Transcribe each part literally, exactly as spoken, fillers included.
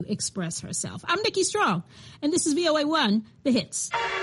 express herself. I'm Nikki Strong, and this is V O A one, The Hits.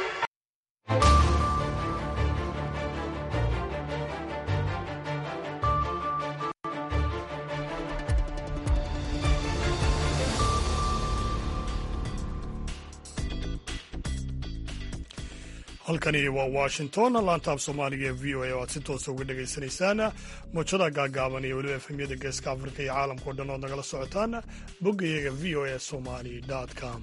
halkani waa Washington, laanta af Soomaaliga ee V O A oo aad si toos uga dhageysanaysaan muujada gaagaaban iyo weliba efemyada geeska Afrika iyo caalamka oo dhan oo nagala socotaan boggayaga v o a somali dot com.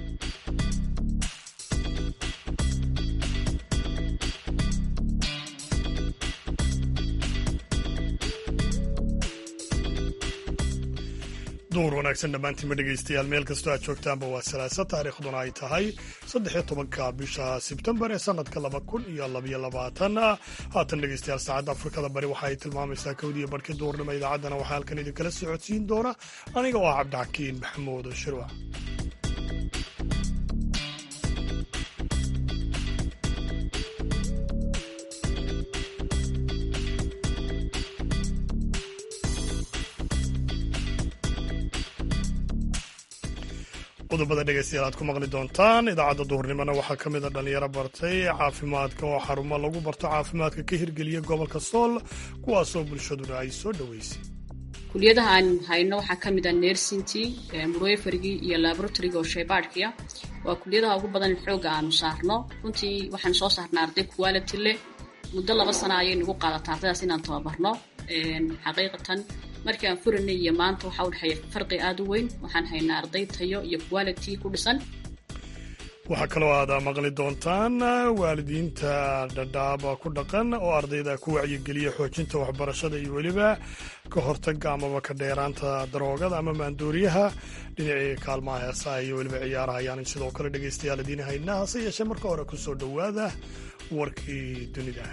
duur wanaagsan dhammaantiinma dhegaystayaal meel kastoo aad joogtaanba waa salaasa taariikhduna ay tahay saddex iyo tobanka bisha sebtembar ee sanadka laba kun iyo labaiyo labaatan haatan dhegaystayaal saacadda afrikada bari waxa ay tilmaamaysaa kowdiiyo barhkii duurnimo idaacaddana waxaa halkan idinkala socodsiin doona aniga oo ah cabdixakiin maxamuud shirwac. qodobada dhegaystayaal aad ku maqli doontaan idaacadda duhurnimona waxaa ka mid a dhallinyaro bartay caafimaadka oo xarumo lagu barto caafimaadka ka hirgeliya gobolka sool kuwaasoo bulshaduna ay soo dhoweysay. kuliyadaha aan hayno waxaa ka mid ah nersintii, midwiferygii iyo laboratoryga oo shaybaadhkiya. waa kuliyadaha ugu badan xooga aanu saarno. runtii waxaan soo saarnaa arday quality leh. muddo laba sana ayay nagu qaadataa ardaydaas inaan tababarno. xaqiiqatan markii aan furanay iyo maanta waxaa u dhexeeya farqi aad u weyn. waxaan haynaa arday tayo iyo quality ku dhisan. waxaa kaloo aad maqli doontaan waalidiinta dhadhaaba ku dhaqan oo ardayda ku wacyigeliya xoojinta waxbarashada iyo weliba ka hortaga amaba ka dheeraanta daroogada ama maandooriyaha. dhinacii kaalmaha heesaha iyo weliba ciyaaraha ayaan sidoo kale dhegaystayaal idiin haynaa. hase yeeshee marka hore ku soo dhowaada warkii dunida.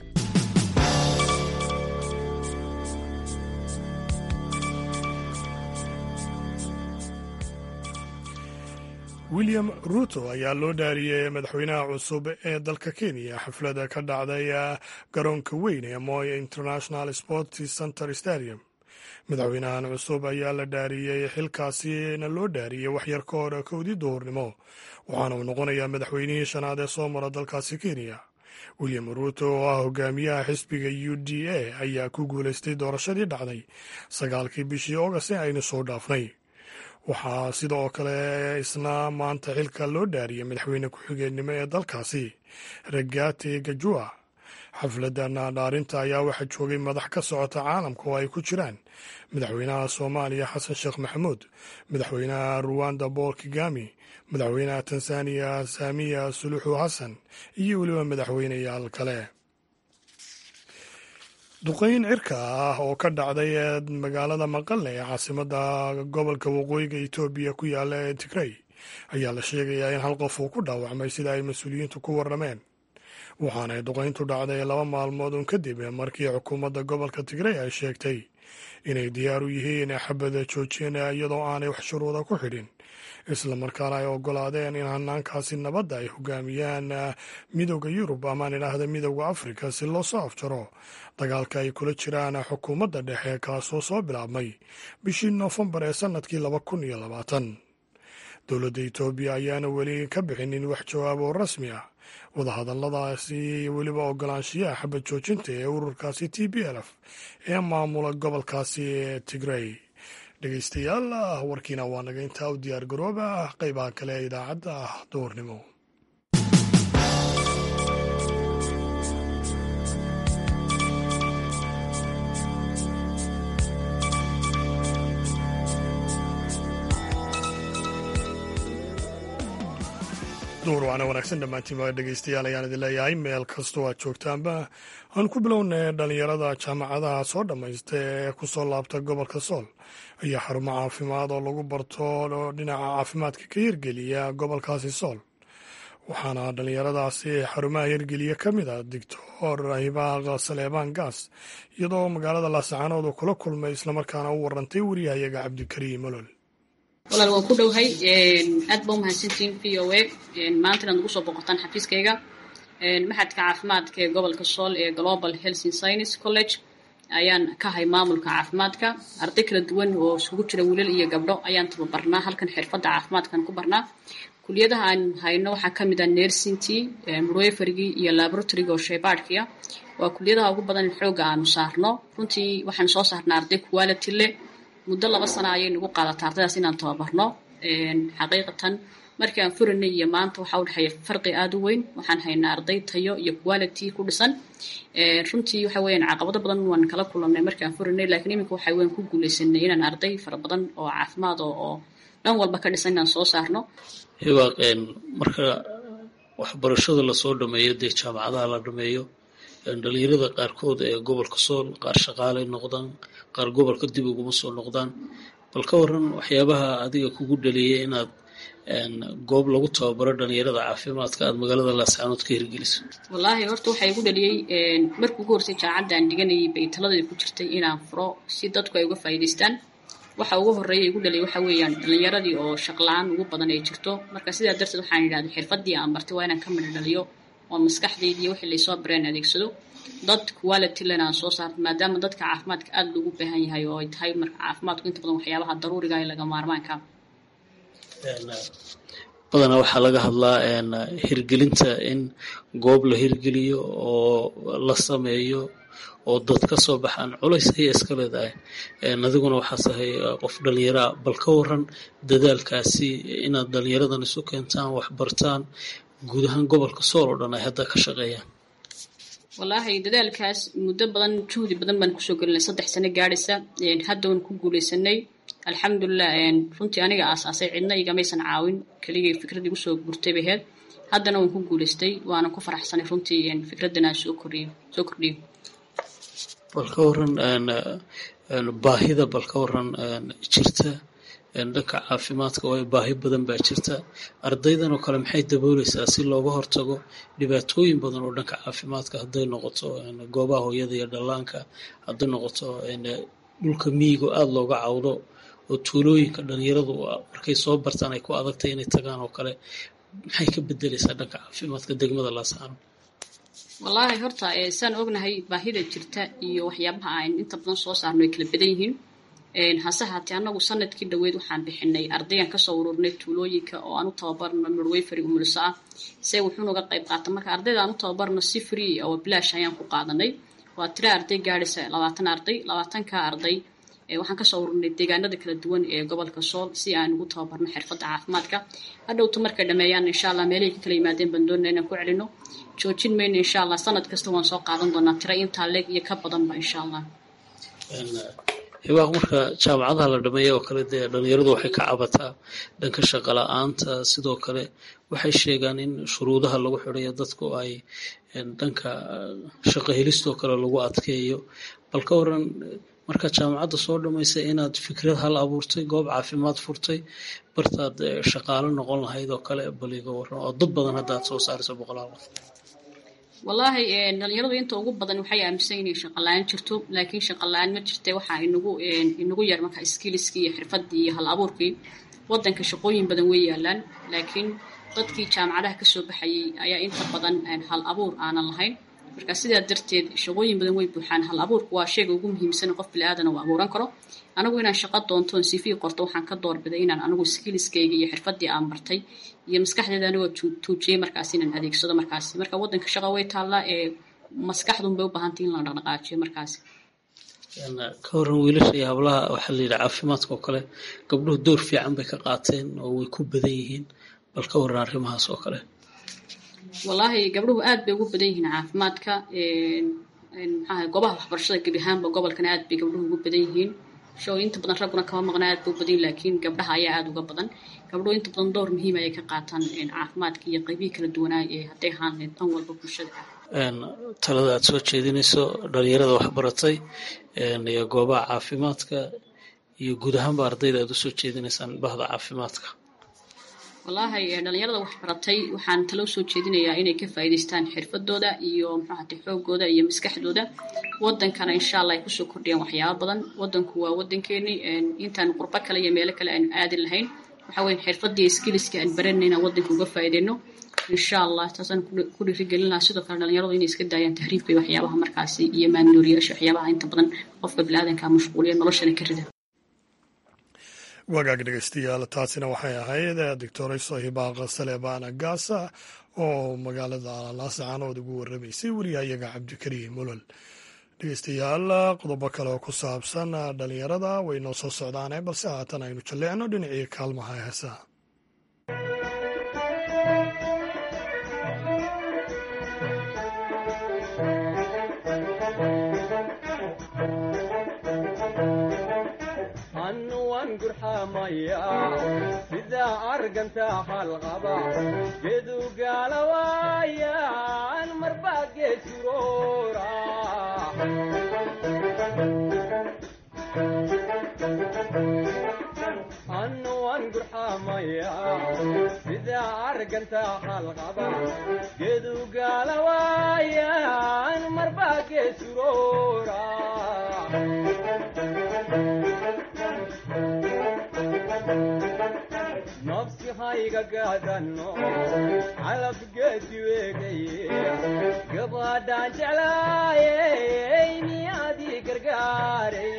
william ruto ayaa loo dhaariyey madaxweynaha cusub ee dalka kenya xaflada ka dhacday garoonka weyn ee Moi International Sports Center Stadium. madaxweynahan cusub ayaa la dhaariyey xilkaasina loo dhaariyey waxyar ka hor kowdii duhurnimo waxaana uu noqonayaa madaxweynihii shanaad ee soo mara dalkaasi kenya. william ruto oo ah hogaamiyaha xisbiga U D A ayaa ku guulaystay doorashadii dhacday sagaalkii bishii August ee aynu soo dhaafnay. waxaa sidoo kale isna maanta xilka loo dhaariyey madaxweyne ku-xigeenimo ee dalkaasi Rigathi Gachagua. xafladan dhaarinta ayaa waxaa joogay madax ka socota caalamka oo ay ku jiraan madaxweynaha Soomaaliya Xasan Sheekh Maxamuud, madaxweynaha Rwanda Paul Kagame, madaxweynaha Tanzania Samia Suluhu Hassan iyo weliba madaxweyneyaal kale. duqeyn cirka ah oo ka dhacday magaalada Maqale ee caasimadda gobolka waqooyiga Itoobiya ku yaala ee Tigray ayaa la sheegayaa in hal qof uu ku dhaawacmay sida ay mas-uuliyiintu ku warrameen. waxaana ay duqeyntu dhacday laba maalmood un kadib markii xukuumadda gobolka Tigray ay sheegtay inay diyaar u yihiin xabada joojin iyadoo aanay wax shuruuda ku xidhin, isla markaana ay oggolaadeen in hanaankaasi nabadda ay hogaamiyaan midowda Yurub amaan idhaahda midowda Afrika si loo soo afjaro dagaalka ay kula jiraan xukuumadda dhexe kaasoo soo bilaabmay bishii Noofembar ee sanadkii laba kun iyo labaatan. dowladda Itoobiya ayaana weli ka bixinin wax jawaab oo rasmi ah wadahadalladaasi iyo weliba oggolaanshiyaha xabad joojinta ee ururkaasi T P L F ee maamula gobolkaasi ee Tigray. dhegaystayaal warkiina waa naga intaa u diyaar garooba qaybaha kale ee idaacadda ah duhurnimo. duur waana wanaagsan dhammaantiin baa dhegaystayaal ayaan idin leeyahay meel kastoo aad joogtaanba. aan ku bilownay dhallinyarada jaamacadaha soo dhammaysta ee ku soo laabta gobolka sool ayaa xarumo caafimaad oo lagu barto dhinaca caafimaadka ka hirgeliya gobolkaasi sool. waxaana dhallinyaradaasi xarumaha hirgeliya ka mid ah doctor hibaaq saleebaan gaas iyadoo magaalada laascaanood oo kula kulmay islamarkaana u warantay wariyahayaga cabdikariim olol. walaal waan ku dhowhay aad baa umahadsantiin V O A maanta inaad nagu soo boqotaan xafiiskayga maxadka caafimaadka ee gobolka sool ee Global Health and Science College. ayaan ka hay maamulka caafimaadka. Arday kala duwan oo isugu jira wiilal iyo gabdho ayaan tababarnaa halkan xirfadda caafimaadkan ku barnaa. Kuliyadaha aan hayno waxaa ka mid ah nursing-tii, midwifery iyo laboratory oo shaybaadhkiya. Waa kuliyadaha ugu badan xooga aanu saarno. Runtii waxaan soo saarnaa arday quality leh. Muddo laba sano ayay nagu qaadataa ardaydaas inaan tababarno. Xaqiiqatan markii aan furanay iyo maanta waxaa u dhaxeeya farqi aad u weyn. Waxaan haynaa arday tayo iyo quality ku dhisan. Runtii waxa weeyaan caqabado badan waan kala kulannay markii aan furanay, laakiin iminka waxa weyn ku guuleysanay inaan arday fara badan oo caafimaad oo dhan walba ka dhisan inaan soo saarno. Hiwaaqeen marka waxbarashada la soo dhameeyo dee jaamacadaha la dhameeyo dhalinyarada qaarkood ee gobolka Sool qaar shaqaale noqdaan qaar gobolka dib ugu soo noqdaan bal ka waran waxyaabaha adiga kugu dhaliyay inaad goob lagu tababaro dhalinyarada caafimaadka aad magaalada Laascaanood ka hirgeliso? Wallaahi horta waxa igu dhaliyay markii ugu horeysay jaamacadda aan dhiganayay bay taladii ku jirtay inaan furo si dadku ay uga faa'iideystaan. Waxa ugu horeeyay igu dhaliyay waxa weeyaan dhalinyaradii oo shaqo la'aan ugu badan ay jirto. Marka sidaa darteed waxaan yiraahday xirfadii aan bartay waa inaan ka mid dhaliyo oo maskaxdeedii iyo wixii la soo bareen adeegsado dad quality leh aan soo saarto maadaama dadka caafimaadka aad loogu baahan yahay oo ay tahay marka caafimaadku inta badan waxyaabaha daruuriga ah ee laga maarmaanka badanaa waxaa laga hadlaa hirgelinta in goob la hirgeliyo oo la sameeyo oo dad ka soo baxaan culays ay iska leedahay. Adiguna waxaa tahay qof dhalinyaro bal ka waran dadaalkaasi inaad dhalinyaradan isu keentaan wax bartaan guud ahaan gobolka Sool oo dhan ay hadda ka shaqeeyaan. Wallaahi dadaalkaas muddo badan juhdi badan baan ku soo gelinay saddex sano gaaraysa hadda waan ku guuleysanay alxamdulillah. Runtii aniga aasaasay cidna igamaysan caawin kaligay fikradii u soo gurtay baheed haddana waan ku guuleystay waana ku faraxsanay runtii fikradana soo kordhiyo soo kordhiyo bal ka waran baahida bal ka waran jirta dhanka caafimaadka oo baahi badan baa jirta ardaydan oo kale maxay daboolaysaa si looga hortago dhibaatooyin badan oo dhanka caafimaadka haday noqoto goobaha hooyada iyo dhallaanka haday noqoto dhulka miyiga aad looga cawdo oo tuulooyinka dhalinyaradu markay soo bartaan ay ku adagtay inay tagaan oo kale maxay ka bedelaysaa dhanka caafimaadka degmada Laascaanood? Wallaahi horta saan ognahay baahida jirta iyo waxyaabaha aan inta badan soo saarno ay kala badan yihiin. hase haatee anagu sanadkii dhaweyd waxaan bixinay ardayan ka soo ururnay tuulooyinka oo aan u tababarno midwifery umulsa ah si wuxuu uga qayb qaatay marka ardayda aan u tababarno si free oo bilaash ayaan ku qaadanay. Waa tiro arday gaaraysa labaatan arday labaatan ka arday waxaan ka soo ururnay deegaanada kala duwan ee gobolka Sool si aan ugu tababarno xirfadda caafimaadka. Hadhowtu markay dhameeyaan insha Allah meelay kala yimaadeen baan doonaa inaan ku celino joojin mayno insha Allah sanad kasta waan soo qaadan doonaa tiro inta leeg iyo ka badan ba insha Allah. Hiwaaq marka jaamacadaha la dhameeyo oo kale dee dhalinyaradu waxay ka cabataa dhanka shaqo la'aanta sidoo kale waxay sheegaan in shuruudaha lagu xidhayo dadku ay dhanka shaqo helistoo kale lagu adkeeyo bal ka waran marka jaamacadda soo dhamaysa inaad fikrad hal abuurtay goob caafimaad furtay bartaad shaqaale noqon lahayd oo kale bal iga waran oo dad badan hadda aad soo saarayso boqolaal qof. Wallaahi dhalinyaradu inta ugu badan waxay aaminsan yihiin shaqo la'aan jirto laakiin shaqo la'aan ma jirtay waxa inagu inagu yar marka skillskii iyo xirfadii iyo hal abuurkii wadanka shaqooyin badan way yaalaan laakiin dadkii jaamacadaha ka soo baxayay ayaa inta badan hal abuur aanan lahayn marka sidaa darteed shaqooyin badan way buuxaan hal abuurku waa shayga ugu muhiimsan qof bini'aadan uu abuuran karo. Anigu inaan shaqo doonto C V qorto waxaan ka doorbiday inaan anigu skillskayga iyo xirfadii aan bartay iyo maskaxdeeda anigu tuujiyay markaas inaan adeegsado markaas marka wadanka shaqo way taala ee maskaxdu bay u baahan tahay in la dhaqaajiyo markaas. ka waran wiilasha iyo hablaha waxa la yiraahdaa caafimaadka oo kale gabdhuhu door fiican bay ka qaateen oo way ku badan yihiin bal ka waran arrimahaas oo kale? Wallaahi gabdhuhu aad bay ugu badan yihiin caafimaadka ee maxaa goobaha waxbarashada gabi ahaanba gobolkan aad bay gabdhuhu ugu badan yihiin shoo inta badan raguna kama maqnaa aad buu badan laakiin gabdhaha ayaa aad uga badan gabdhuhu inta badan door muhiim ah ay ka qaataan caafimaadka iyo qaybihi kala duwanaa ee haday ahaan dhan walba bulshada talada aad soo jeedinayso dhalinyarada wax baratay iyo goobaha caafimaadka iyo guud ahaanba ardayda aad u soo jeedinaysaan bahda caafimaadka? Wallaahi dhalinyarada wax baratay waxaan talo soo jeedinayaa inay ka faa'iideystaan xirfadooda iyo maxaa xoogooda iyo maskaxdooda wadankana insha Allah ay ku soo kordhiyaan waxyaabo badan. Wadanku waa wadankeeni intaan qurba kale iyo meelo kale aan aadi lahayn waxa weyn xirfadii skillska aan baranayna wadanka uga faa'iideyno insha allah taasaan ku dhiirigelin lahaa sidoo kale dhalinyaradu inay iska daayaan tahriibka iyo waxyaabaha markaasi iyo maandooriyaasha waxyaabaha inta badan qofka biniaadanka mashquuliya noloshana ka rida. wagaag dhegeystayaal taasina waxay ahayd doctorayso hibaaq saleebaan agaasa oo magaalada laascaanood ugu warramaysay wariyahayaga cabdikariim olol. dhegeystayaal qodobo kale oo ku saabsan dhalinyarada way noo soo socdaane balse haatan aynu jalleecno dhinacii kaalmaha heesaha. sida arganta halqaba geedu gaalawayaan marbaa geesuroora annu waan gurxamaya sida arganta halqaba geedu gaalawayaan marbaa geesuroora nafsi hayga gaadano calab geedi weegaye gabadhaan jeclaayey miyaadii gargaaray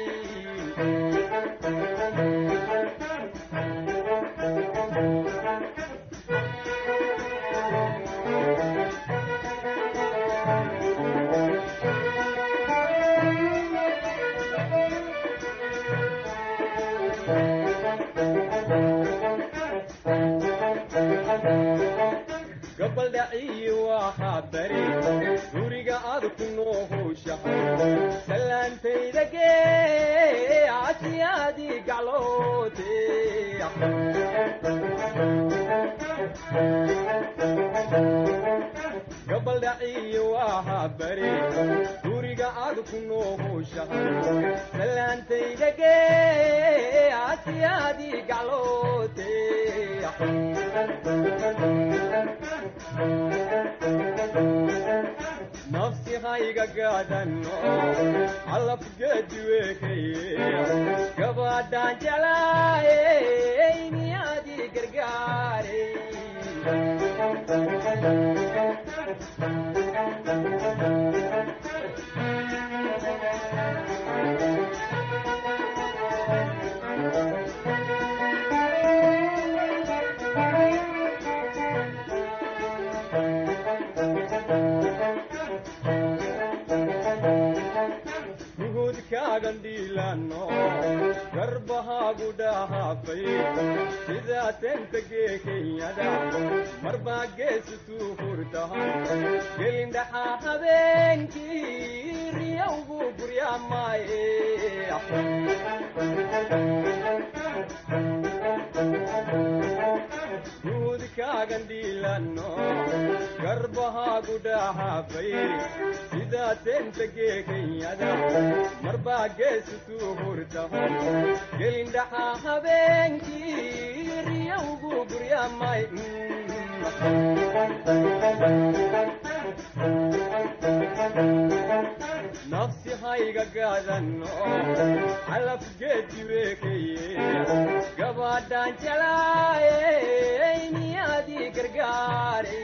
gabaldhaciyi waxaa bari guriga aad ku noohowshahay salaantayda gee casiyaadii gacloote gabaldhaciyi waxaa bari guriga aad ku noohowshahay salaantayda gee casiyaadii gacloote nafsi hayga gaadano calab geedi weekaye gabadhaan jeclaayey miyaadii gargaaray gandhiilano garbahaagu dhahaafay sidaa tentagee kenyada marbaa geesutuu hurtahan gelindhaxaa habeenkii riyawgu guryaamaaye gandhiilano garbahaagu dhahaafay sidaa tentagee kenyada marbaa geesutuu hurtahan gelindhaxaa habeenkii riyawgu guryaamay nafsi hayga gaadano calab geedi weekaye gabadhaan jeclaayey miyaadii gargaaray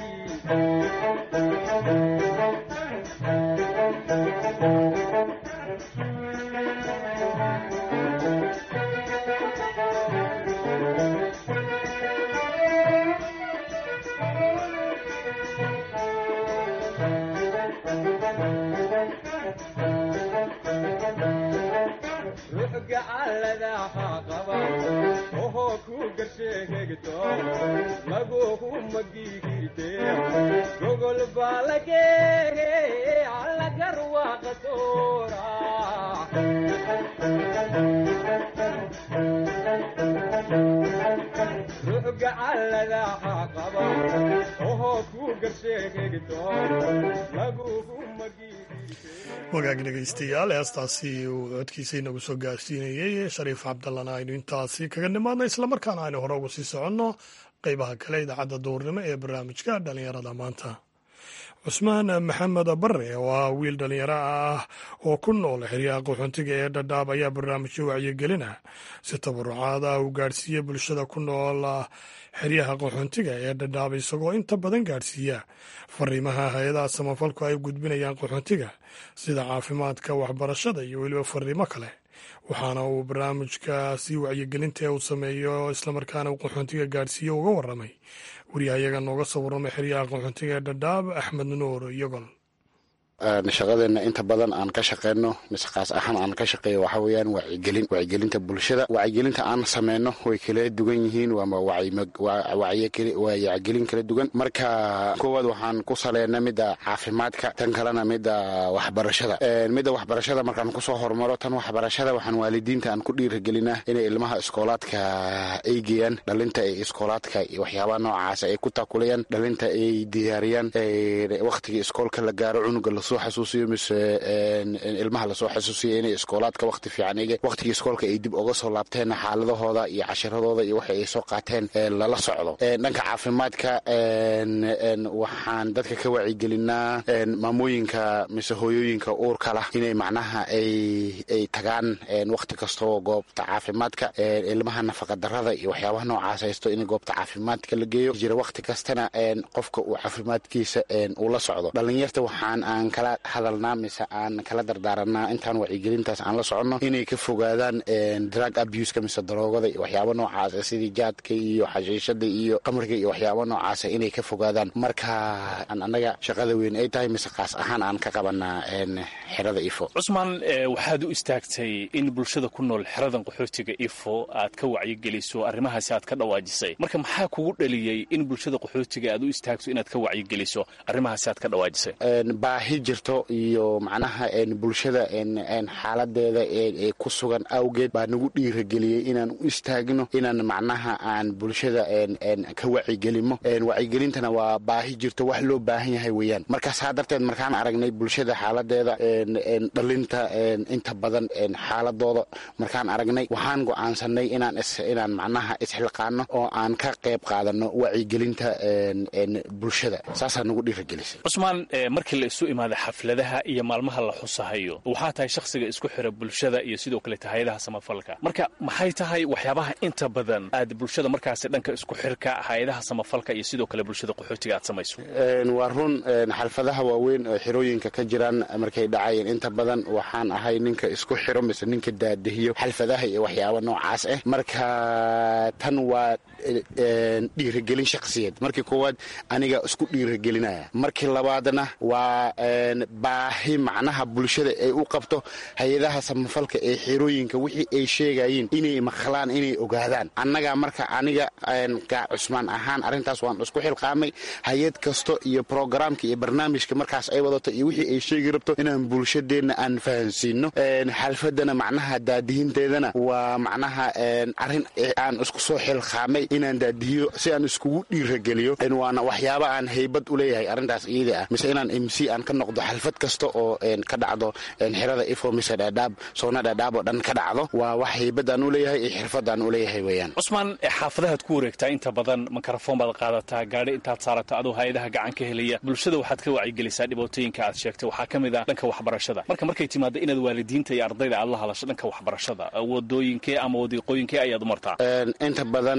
gacaladaha qaba ohoo ku garsheegegto laguhu magigirte gogol baa lageege allagarwaaqa soora ruux gacaladaha qaba ohoo ku garsheegegto laguhu magigirte. wagaag dhegeystayaal heestaasi uu codkiisa inagu soo gaarsiinayey shariif cabdallana aynu intaasi kaga nimaadna islamarkaana aynu hore ugu sii soconno qeybaha kale idaacadda duurnimo ee barnaamijka dhalinyarada maanta. cusmaan maxamed bare oo ah wiil dhallinyaro ah oo ku nool xeryaha qaxoontiga ee dhadhaab ayaa barnaamijyo wacyigelina si tabarucaad ah uu gaadhsiiyey bulshada ku nool xeryaha qaxoontiga ee dhadhaab isagoo inta badan gaadhsiiya fariimaha hay-adaha samafalku ay gudbinayaan qaxoontiga sida caafimaadka, waxbarashada iyo weliba fariimo kale. waxaana uu barnaamijkaasi wacyigelinta ee uu sameeyo islamarkaana uu qaxoontiga gaadhsiiyo uga warramay wariyahayaga nooga soo warramay xeryaha qaxoontiga ee dhadhaab axmed nuur yogol. shaqadeena inta badan aan ka shaqeyno mise qaas ahaan aan ka shaqeeyo waxa weeyaan wacyigelin wacyigelinta bulshada. wacyigelinta aan sameyno way kala duwan yihiin, waa wacyigelin kala duwan. marka koowaad waxaan ku saleynaa midda caafimaadka, tan kalena midda waxbarashada. midda waxbarashada markaan kusoo hormaro, tan waxbarashada waxaan waalidiinta aan ku dhiirigelinaa inay ilmaha iskoolaadka ay geeyaan, dhalinta ay iskoolaadka waxyaabaha noocaas ay ku taakulayaan, dhalinta ay diyaariyaan waqtigii iskoolka la gaaro cunuga lasoo xasuusiyo mise ilmaha lasoo xasuusiyo inay iskoolaadka waqti fiican ege waqtigii iskoolka ay dib uga soo laabteen, xaaladahooda iyo cashiradooda iyo waxay ay soo qaateen lala socdo. dhanka caafimaadka waxaan dadka ka wacyigelinaa maamooyinka mise hooyooyinka uurka lah inay macnaha ay tagaan waqti kastoo goobta caafimaadka, ilmaha nafaqadarada iyo waxyaabaha noocaas haysto in goobta caafimaadka la geeyo jira waqti kastana qofka uu caafimaadkiisa uu la socdo. dhalinyarta waxaan aan kala hadalnaa mise aan kala dardaaranaa intaan wacyigelintaas aan la soconno inay ka fogaadaan drug abuseka mise daroogada iyo waxyaaba noocaasa sidii jaadka iyo xashiishada iyo qamriga iyo waxyaaba noocaasa inay ka fogaadaan. marka aan annaga shaqada weyn ay tahay mise qaas ahaan aan ka qabanaa xerada ifo. cusmaan, waxaad u istaagtay in bulshada ku nool xeradan qaxootiga ifo aad ka wacyigeliso arrimahaasi aad ka dhawaajisay. marka maxaa kugu dhaliyey in bulshada qaxootiga aad u istaagto inaad ka wacyigeliso arrimahaasi aad ka dhawaajisay? baahi jirto iyo macnaha bulshada xaaladeeda ee ku sugan awgeed baa nagu dhiirageliyey inaan u istaagno inaan macnaha aan bulshada ka wacigelimo. wacigelintana waa baahi jirto, wax loo baahan yahay weeyaan. marka saa darteed markaan aragnay bulshada xaaladeeda dhalinta inta badan xaaladooda markaan aragnay, waxaan go'aansanay inaan inaan macnaha isxilqaano oo aan ka qayb qaadano wacigelinta bulshada. saasaa nagu dhiiragelisay. cusmaan, markii la isu imaada xafladaha iyo maalmaha la xusahayo, waxaa tahay shakhsiga isku xira bulshada iyo sidoo kale hayadaha samafalka. marka maxay tahay waxyaabaha inta badan aad bulshada markaasi dhanka isku xirka hayadaha samafalka iyo sidoo kale bulshada qaxootiga aad samayso? waa run, xalfadaha waaweyn oo xirooyinka ka jiraan markay dhacayeen inta badan waxaan ahay ninka isku xiro mise ninka daadahiyo xalfadaha iyo waxyaaba noocaas ah. marka tan waa dhiirigelin shakhsiyeed. markii koowaad aniga isku dhiirigelinaya, markii labaadna waa baahi macnaha bulshada ay u qabto hay-adaha samafalka ee xerooyinka wixii ay sheegayeen inay maqlaan, inay ogaadaan. annaga marka aniga cusmaan ahaan arrintaas waan isku xilqaamay. hay-ad kasto iyo programka iyo barnaamijka markaas ay wadato iyo wixii ay sheegi rabto inaan bulshadeenna aan fahansiino. xalfadana macnaha daadihinteedana waa macnaha arrin aan isku soo xilqaamay inaan daadihiyo si aan iskugu dhiirageliyo. waana waxyaaba aan haybad u leeyahay arrintaas iyada ah, mise inaan m c aan ka noqdo xalfad kasta oo ka dhacdo xerada ifo mise dhadhaab soona dhadhaab oo dhan ka dhacdo. waa wax haybadaan u leeyahay iyo xirfadaan u leeyahay weeyaan. cusmaan, xaafadahaad ku wareegtaa inta badan mikrafoon baad qaadataa, gaadhi intaad saarato adoo hay-adaha gacan ka helaya bulshada waxaad ka wacyigelisaa dhibaatooyinka aad sheegtay. waxaa ka mid ah dhanka waxbarashada. marka markay timaado inaad waalidiinta iyo ardayda aad la hadasho dhanka waxbarashada, wadooyinkee ama wadiiqooyinkee ayaad u martaa? inta badan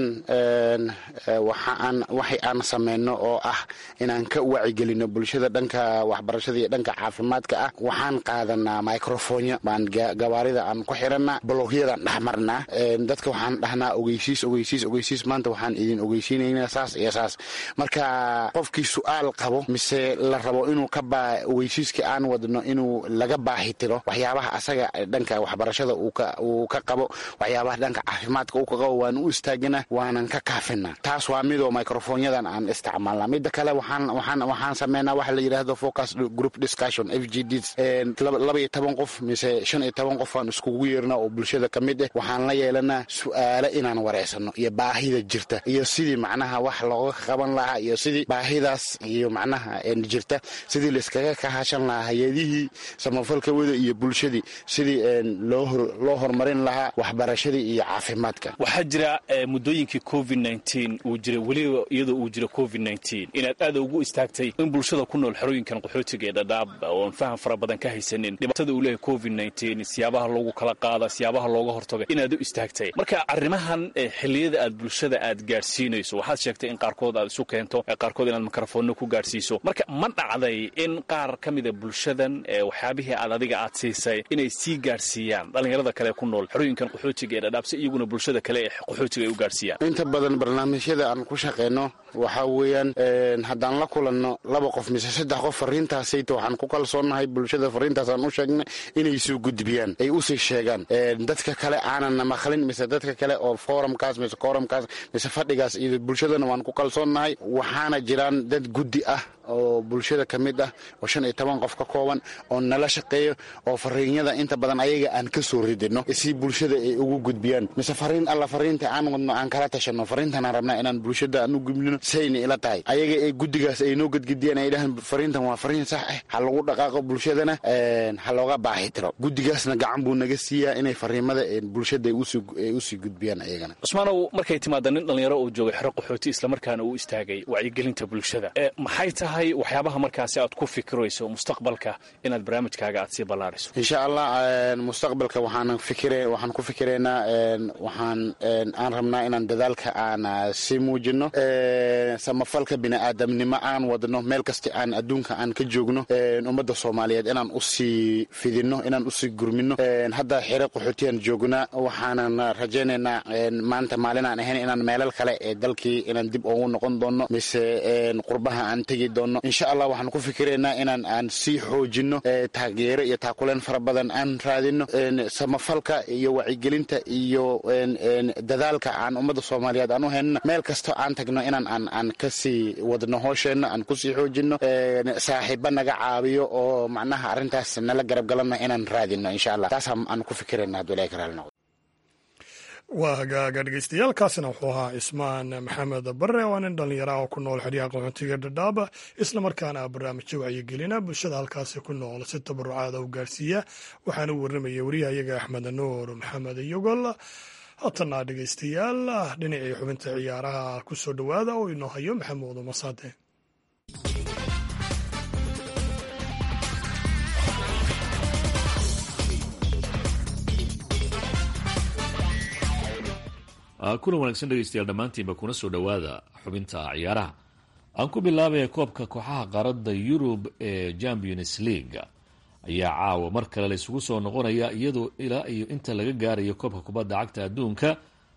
waxay aan sameyno oo ah inaan ka wacigelino bulshada dhanka waxbarashada iyo dhanka caafimaadka ah. waxaan qaadanaa microfonya baan gawaarida aan ku xiranaa, bologyadaan dhex marnaa. dadka waxaan dhahnaa ogeysiis ogeysiis ogeysiis maanta waxaan idin ogeysiinaynaa saas iyo saas. marka qofkii su-aal qabo mise la rabo inuu ka baa ogeysiiska aan wadno inuu laga baahi tiro waxyaabaha asaga dhanka waxbarashada uu ka qabo, waxyaabaha dhanka caafimaadka uu ka qabo, waan u istaagina waanan ka kaafinaa. taas waa midoo microfonyadan aan isticmaalnaa. mida kale waxaan waxaan waxaan sameynaa waxa la yidhaahdo focus group group discussion f g d laba iyo toban qof mise shan iyo toban qof aan iskugu yeerna oo bulshada ka mid ah waxaan la yeelanaa su'aalo inaan wareysano iyo baahida jirta iyo sidii macnaha wax looga qaban lahaa iyo sidii baahidaas iyo macnaha jirta sidii la iskaga kahashan lahaa hay'adihii samafalka wada iyo bulshadii sidii loo horumarin lahaa waxbarashadii iyo caafimaadka. waxaa jira muddooyinkii covid nineteen uu jiray weliba iyadoo uu jiro covid nineteen inaad aad ugu istaagtay in bulshada ku nool xerooyinkan qaxootiga ee Dadaab oo faham fara badan ka haysanin dhibaatada uu leeyahay covid nineteen siyaabaha loogu kala qaada siyaabaha looga hortago inaad u istaagtay marka arrimahan xilliyada aad bulshada aad gaarsiinayso waxaad sheegtay in qaarkood aad isu keento qaarkood inaad mikrofoonno ku gaarsiiso marka ma dhacday in qaar ka mid ah bulshadan waxyaabihii aad adiga aad siisay inay sii gaarsiiyaan dhalinyarada kale ku nool xerooyinkan qaxootiga ee Dadaab si iyaguna bulshada kale ee qaxootiga ay u gaarsiiyaan? inta badan barnaamijyada aan ku shaqeyno waxa weeyaan haddaan la kulanno laba qof mise saddex qof fariintaasayta waxaan ku kalsoonahay bulshada fariintaas aan u sheegnay inay soo gudbiyaan ay u sii sheegaan dadka kale aanan maqlin mise dadka kale oo forumkaas mise quorumkaas mise fadhigaas iyo bulshadana waan ku kalsoonahay waxaana jiraan dad guddi ah oo bulshada ka mid ah oo shan iyo toban qof ka kooban oo nala shaqeeyo oo fariinyada inta badan ayaga aan ka soo ridino si bulshada ay ugu gudbiyaan mise fariin alla fariinta aan wadno aan kala tashano fariintan rabnaa inaan bulshada aan u gudbino sayni ila tahay ayaga ay guddigaas ay noo gadgidiyaan ay dhahan fariintan waa fariin sax ah ha lagu dhaqaaqo bulshadana ha looga baahi tiro guddigaasna gacan buu naga siiyaa inay fariimada bulshada ay u sii gudbiyaan ayagana. Usmaanow markay timaado nin dhalinyaro oo joogay xero qaxooti isla markaana uu istaagay wacyigelinta bulshada maxay tahay waxyaabaha markaasi aad ku fikirayso mustaqbalka inaad barnaamijkaaga aad sii ballaariso? insha allah mustaqbalka waxaan fikirey waxaan ku fikireynaa waxaan aan rabnaa inaan dadaalka aan sii muujino samafalka bini'aadamnimo aan wadno meel kasta aan adduunka aan ka joogno ummadda Soomaaliyeed inaan u sii fidino inaan u sii gurmino hadda xero qaxootiyaan joognaa waxaanan rajaynaynaa maanta maalin aan ahayn inaan meelal kale ee dalkii inaan dib ugu noqon doono mise qurbaha aan tegi doono insha allah waxaan ku fikireynaa inaan aan sii xoojino taageero iyo taakuleen fara badan aan raadino samafalka iyo wacyigelinta iyo dadaalka aan ummadda Soomaaliyeed aan u hayno meel kasta aan tagno inaan aan aan ka sii wadno hoosheenna aan ku sii xoojino saaxiibo naga caawiyo oo macnaha arrintaas nala garab galana inaan raadino insha allah taas aan ku fikireynaa hadduu ilaahay ka raali noqdo. waa hagaaga dhegeystayaaalkaasina wuxuu ahaa Ismaan Maxamed Barre waa nin dhalinyaro oo ku nool xeryaha qaxootiga Dadaab isla markaana barnaamijyo wacyigelina bulshada halkaasi ku nool si tabarucaad u gaarsiiya waxaana u warramaya wariyahayaga Axmed Nuur Maxamed Yogol. haatana dhegeystayaal dhinacii xubinta ciyaaraha ku soo dhowaada oo inoo hayo Maxamuud Masaade. kulan wanaagsan dhegeystayaal dhammaantiinba kuna soo dhowaada xubinta ciyaaraha. aan ku bilaabaya koobka kooxaha qaaradda Yurub ee Champions League ayaa caawa mar kale la isugu soo noqonaya iyadoo ilaa iyo inta laga gaarayo koobka kubadda cagta adduunka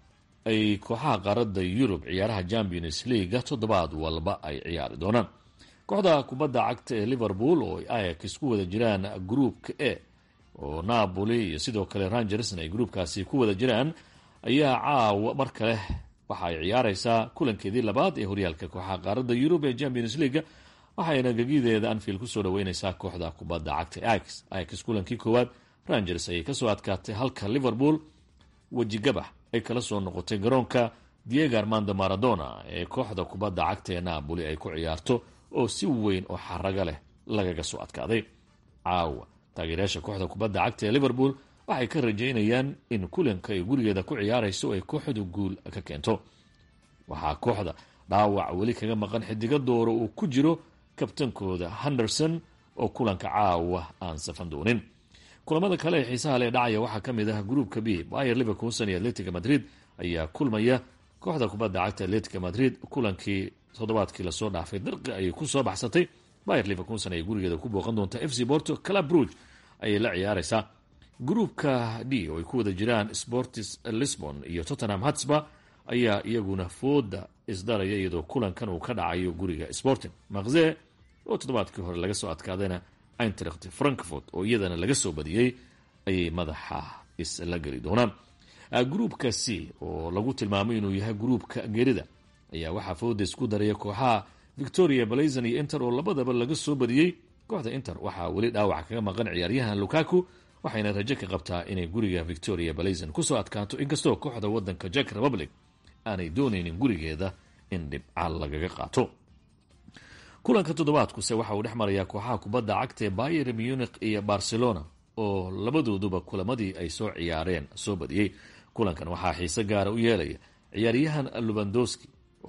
ay kooxaha qaaradda Yurub ciyaaraha Champions League toddobaad walba ay ciyaari doonaan. kooxda kubadda cagta ee Liverpool oo Ajax isku wada jiraan groupka A oo Napoli iyo sidoo kale Rangers ay groupkaasi ku wada jiraan ayaa caawa mar kale waxa ay ciyaaraysaa kulankeedii labaad ee horyaalka kooxaha qaaradda Yurub ee Champions League waxayna gagideeda Anfield ku soo dhaweynaysaa kooxda kubadda cagta Ajax. Ajax kulankii koowaad Rangers ay ka soo adkaatay halka Liverpool wajigabax ay kala soo noqotay garoonka Diego Armando Maradona ee kooxda kubadda cagta ee Napoli ay ku ciyaarto oo si weyn oo xaraga leh lagaga soo adkaaday. caawa taageerayaasha kooxda kubadda cagta ee Liverpool waxay ka rajaynayaan in kulanka ay gurigeeda ku ciyaarayso ay kooxdu guul ka keento. waxaa kooxda dhaawac weli kaga maqan xidiga dooro uu ku jiro kabtankooda Henderson oo kulanka caawa aan safan doonin. kulamada kale ee xiisaha leh dhacaya waxaa ka mid ah groupka B Bayer Leverkusen iyo Atletico Madrid ayaa kulmaya. kooxda kubadda cagta Atletico Madrid kulankii toddobaadkii la soo dhaafay darqi ay ku soo baxsatay. Bayer Leverkusen ay gurigeeda ku booqan doonta F C Porto. Club Brugge ayay la ciyaaraysaa. groupka D oo ay ku wada jiraan Sporting Lisbon iyo Tottenham Hotspur ayaa iyaguna fooda isdaraya iyadoo kulankan uu ka dhacayo guriga Sporting. Marseille oo toddobaadkii hore laga soo adkaadayna Eintracht Frankfurt oo iyadana laga soo badiyey ayay madaxa isla geli doonaan. groupka C oo lagu tilmaamay inuu yahay groupka geerida ayaa waxaa fooda isku daraya kooxaha Victoria Plzen iyo Inter oo labadaba laga soo badiyey. kooxda inter waxaa weli dhaawac kaga maqan ciyaaryahan lukaku waxayna rajo ka qabtaa inay guriga victoria balazon kusoo adkaato inkastoo kooxda wadanka Czech Republic aanay doonaynin gurigeeda in dhibcaal lagaga qaato. kulanka toddobaadkuse waxa uu dhex marayaa kooxaha kubadda cagta ee Bayern Munich iyo Barcelona oo labadooduba kulamadii ay soo ciyaareen soo badiyey. kulankan waxaa xiise gaara u yeelaya ciyaaryahan Lewandowski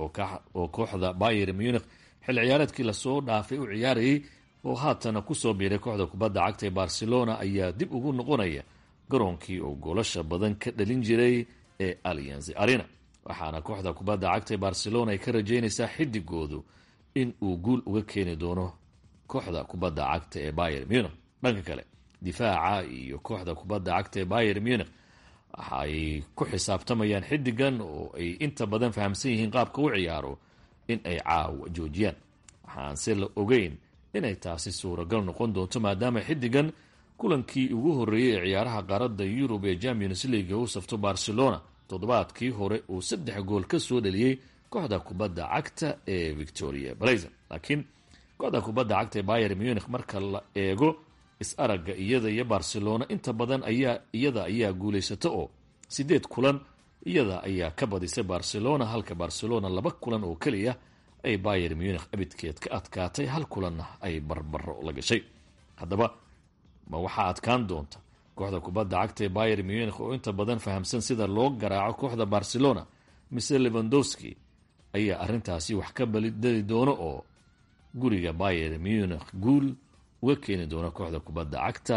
oo kooxda Bayern Munich xil ciyaareedkii lasoo dhaafay u ciyaarayay oo haatana kusoo biiray kooxda kubadda cagta ee Barcelona ayaa dib ugu noqonaya garoonkii oo goolasha badan ka dhalin jiray ee Allianz Arena. waxaana kooxda kubadda cagta ee Barcelona ay ka rajaynaysaa xidigoodu in uu guul uga keeni doono kooxda kubadda cagta ee Bayern Munich. dhanka kale difaaca iyo kooxda kubadda cagta ee Bayern Munich waxa ay ku xisaabtamayaan xidigan oo ay inta badan fahamsan yihiin qaabka u ciyaaro in ay caawa joojiyaan. waxaan se la ogeyn inay taasi suuragal noqon doonto maadaama xidigan kulankii ugu horeeyay ee ciyaaraha qaaradda Yurub ee Champions League uu safto Barcelona toddobaadkii hore uu saddex gool ka soo dhaliyay kooxda kubadda cagta ee Victoria Balazon. laakiin kooxda kubadda cagta ee Bayern Munich marka la eego is-aragga iyada iyo Barcelona inta badan ayaa iyada ayaa guuleysata oo sideed kulan iyada ayaa ka badisay Barcelona halka Barcelona laba kulan oo kaliya ay Bayern Munich abidkeed ka adkaatay hal kulanna ay barbaro la gashay. haddaba ma waxaa adkaan doonta kooxda kubadda cagta ee Bayern Munich oo inta badan fahamsan sida loo garaaco kooxda Barcelona mise Lewandowski ayaa arrintaasi wax ka balidadi doono oo guriga Bayern Munich guul uga keeni doona kooxda kubadda cagta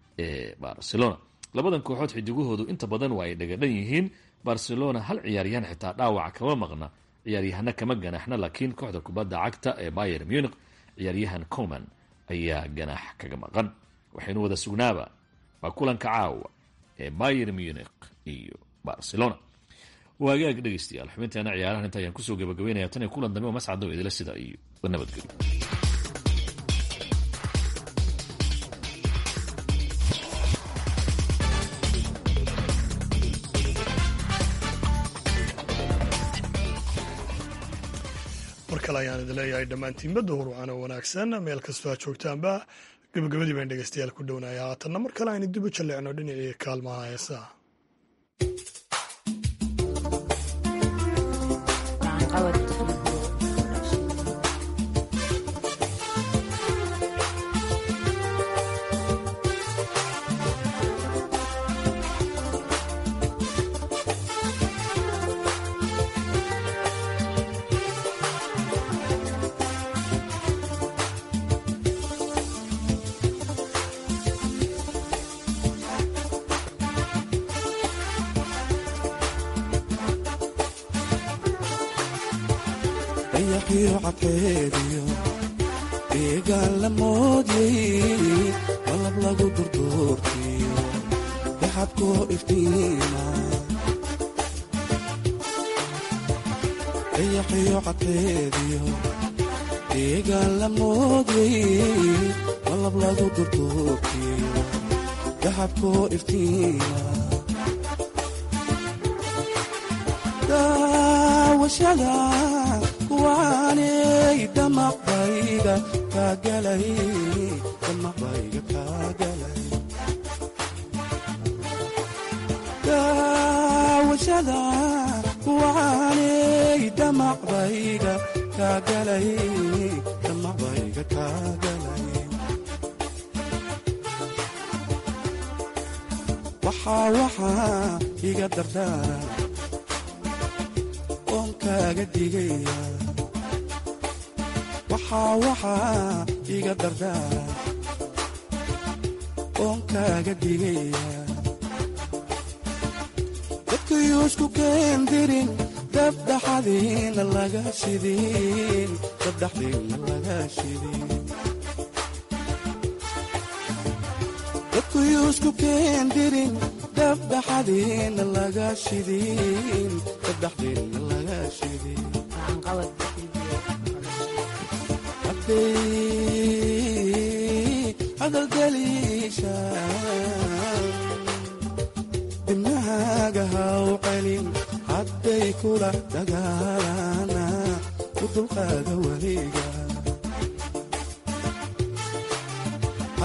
ee Barcelona. labadan kooxood xidigahoodu inta badan waa ay dhagadhan yihiin. Barcelona hal ciyaaryahan xitaa dhaawac kama maqna, ciyaaryahana kama ganaxna, laakiin kooxda kubadda cagta ee Bayern Munich ciyaaryahan Coman ayaa ganax kaga maqan. waxaynu wada sugnaaba waa kulanka caawa ee Bayern Munich iyo Barcelona. waagaag dhegeystayaal xubinteena ciyaarahan inta ayaan kusoo gabagabeynaya tan iyo kulan dambe oo mascado idila sida iyo nabadgelyo. mar kale ayaan idin leeyahay dhammaantiinba duhur waana wanaagsan meel kastoo aad joogtaanba gabagabadii baan dhegeystayaal ku dhownaya haatanna mar kale aynu dib u jalleecno dhinacii kaalmaha heesaha.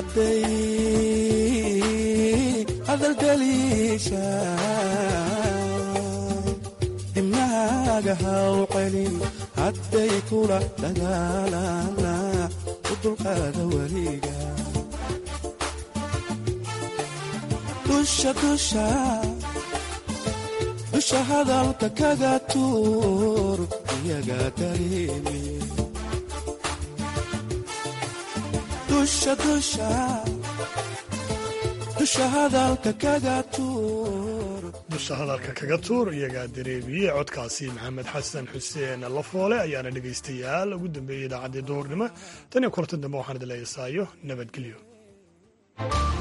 hadday hadal daliisha dimnahaaga haw celin hadday kula dagaalana u dulqaada weliga dusha dusha dusha hadalka kaga tuur iyaga dareemi dusha dusha dusha hadalka kaga tuur dusha hadalka kaga tuur iyagaa dareemiye codkaasi maxamed xasan xuseen lafoole ayaana dhegaystayaal ugu dambeeyey idaacaddii duhurnimo tan iyo kortan dambe waxaan idin leeyaysaayo nabadgelyo